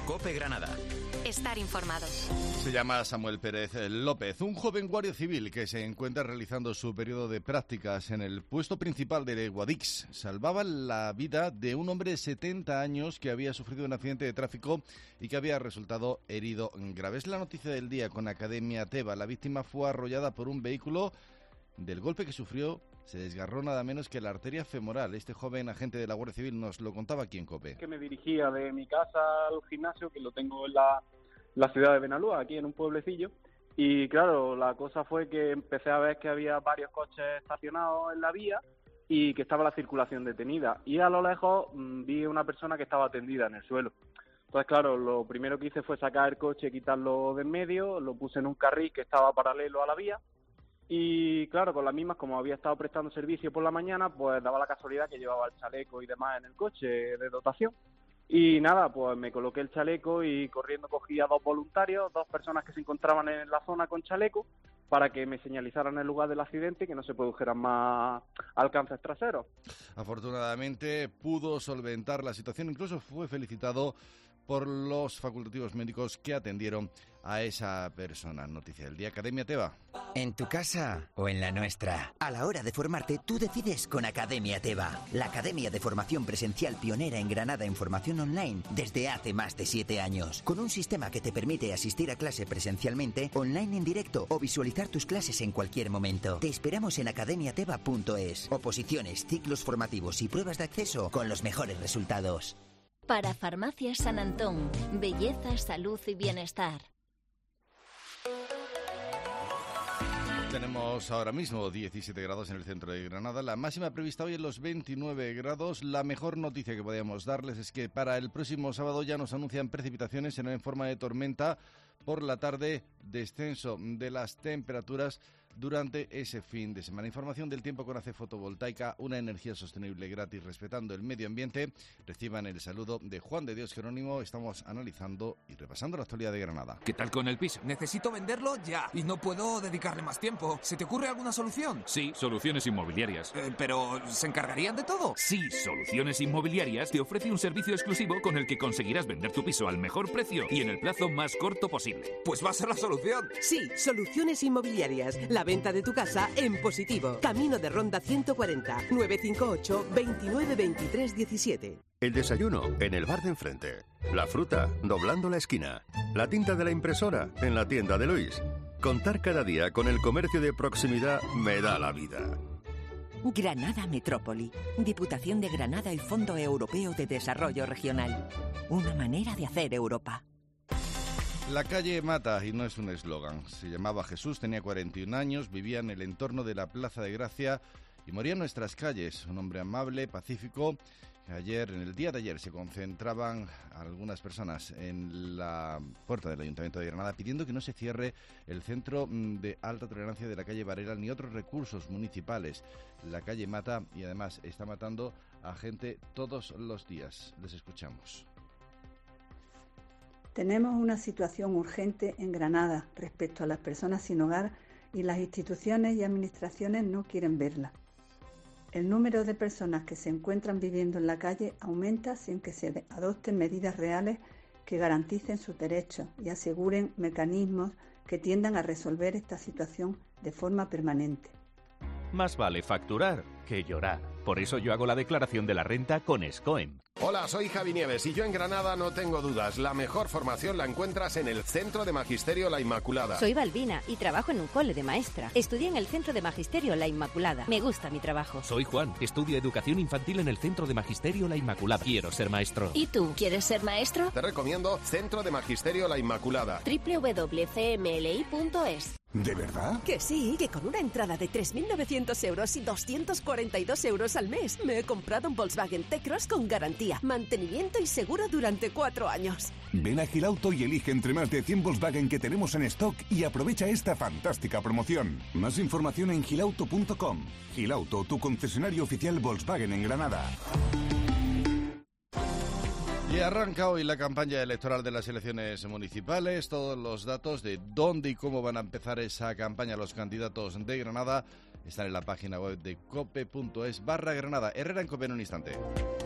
COPE Granada. Estar informado. Se llama Samuel Pérez López, un joven guardia civil que se encuentra realizando su periodo de prácticas en el puesto principal de Guadix. Salvaba la vida de un hombre de 70 años que había sufrido un accidente de tráfico y que había resultado herido grave. Es la noticia del día con Academia Teba. La víctima fue arrollada por un vehículo. Del golpe que sufrió se desgarró nada menos que la arteria femoral. Este joven agente de la Guardia Civil nos lo contaba aquí en COPE. Que me dirigía de mi casa al gimnasio, que lo tengo en la ciudad de Benalúa, aquí en un pueblecillo, y claro, la cosa fue que empecé a ver que había varios coches estacionados en la vía y que estaba la circulación detenida, y a lo lejos vi una persona que estaba tendida en el suelo. Entonces, claro, lo primero que hice fue sacar el coche, quitarlo de en medio, lo puse en un carril que estaba paralelo a la vía. Y claro, con las mismas, como había estado prestando servicio por la mañana, pues daba la casualidad que llevaba el chaleco y demás en el coche de dotación. Y nada, pues me coloqué el chaleco y corriendo cogí a 2 voluntarios, 2 personas que se encontraban en la zona con chaleco, para que me señalizaran el lugar del accidente y que no se produjeran más alcances traseros. Afortunadamente pudo solventar la situación, incluso fue felicitado por los facultativos médicos que atendieron a esa persona. Noticia del día, Academia Teba. ¿En tu casa o en la nuestra? A la hora de formarte, tú decides con Academia Teba, la academia de formación presencial pionera en Granada en formación online desde hace más de 7 años, con un sistema que te permite asistir a clase presencialmente, online en directo o visualizar tus clases en cualquier momento. Te esperamos en academiateba.es. Oposiciones, ciclos formativos y pruebas de acceso con los mejores resultados. Para Farmacias San Antón, belleza, salud y bienestar. Tenemos ahora mismo 17 grados en el centro de Granada. La máxima prevista hoy es los 29 grados. La mejor noticia que podríamos darles es que para el próximo sábado ya nos anuncian precipitaciones en forma de tormenta. Por la tarde, descenso de las temperaturas durante ese fin de semana. Información del tiempo con ACE Fotovoltaica, una energía sostenible gratis respetando el medio ambiente. Reciban el saludo de Juan de Dios Jerónimo. Estamos analizando y repasando la actualidad de Granada. ¿Qué tal con el piso? Necesito venderlo ya y no puedo dedicarle más tiempo. ¿Se te ocurre alguna solución? Sí, Soluciones Inmobiliarias. ¿Pero se encargarían de todo? Sí, Soluciones Inmobiliarias te ofrece un servicio exclusivo con el que conseguirás vender tu piso al mejor precio y en el plazo más corto posible. Pues va a ser la solución. Sí, Soluciones Inmobiliarias. La venta de tu casa en positivo. Camino de Ronda 140, 958 29 23 17. El desayuno en el bar de enfrente. La fruta doblando la esquina. La tinta de la impresora en la tienda de Luis. Contar cada día con el comercio de proximidad me da la vida. Granada Metrópoli. Diputación de Granada y Fondo Europeo de Desarrollo Regional. Una manera de hacer Europa. La calle mata, y no es un eslogan. Se llamaba Jesús, tenía 41 años, vivía en el entorno de la Plaza de Gracia y moría en nuestras calles. Un hombre amable, pacífico. En el día de ayer, se concentraban algunas personas en la puerta del Ayuntamiento de Granada pidiendo que no se cierre el centro de alta tolerancia de la calle Varela ni otros recursos municipales. La calle mata y además está matando a gente todos los días. Les escuchamos. Tenemos una situación urgente en Granada respecto a las personas sin hogar y las instituciones y administraciones no quieren verla. El número de personas que se encuentran viviendo en la calle aumenta sin que se adopten medidas reales que garanticen sus derechos y aseguren mecanismos que tiendan a resolver esta situación de forma permanente. Más vale facturar que llorar. Por eso yo hago la declaración de la renta con Scoem. Hola, soy Javi Nieves y yo en Granada no tengo dudas. La mejor formación la encuentras en el Centro de Magisterio La Inmaculada. Soy Balbina y trabajo en un cole de maestra. Estudié en el Centro de Magisterio La Inmaculada. Me gusta mi trabajo. Soy Juan. Estudio Educación Infantil en el Centro de Magisterio La Inmaculada. Quiero ser maestro. ¿Y tú quieres ser maestro? Te recomiendo Centro de Magisterio La Inmaculada. www.cmli.es. ¿De verdad? Que sí, que con una entrada de 3.900 euros y 242 euros al mes me he comprado un Volkswagen T-Cross con garantía, mantenimiento y seguro durante 4 años. Ven a Gilauto y elige entre más de 100 Volkswagen que tenemos en stock y aprovecha esta fantástica promoción. Más información en gilauto.com. Gilauto, tu concesionario oficial Volkswagen en Granada. Y arranca hoy la campaña electoral de las elecciones municipales. Todos los datos de dónde y cómo van a empezar esa campaña los candidatos de Granada están en la página web de cope.es/Granada. Herrera en COPE en un instante.